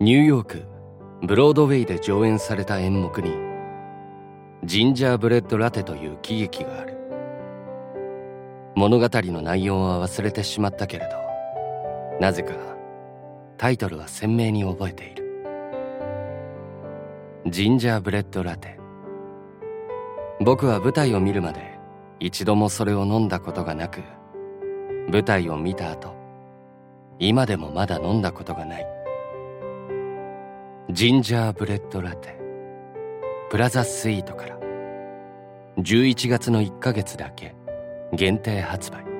ニューヨークブロードウェイで上演された演目にジンジャーブレッドラテという喜劇がある。物語の内容は忘れてしまったけれど、なぜかタイトルは鮮明に覚えている。ジンジャーブレッドラテ。僕は舞台を見るまで一度もそれを飲んだことがなく、舞台を見た後、今でもまだ飲んだことがない。ジンジャーブレッドラテプラザスイートから11月の1ヶ月だけ限定発売。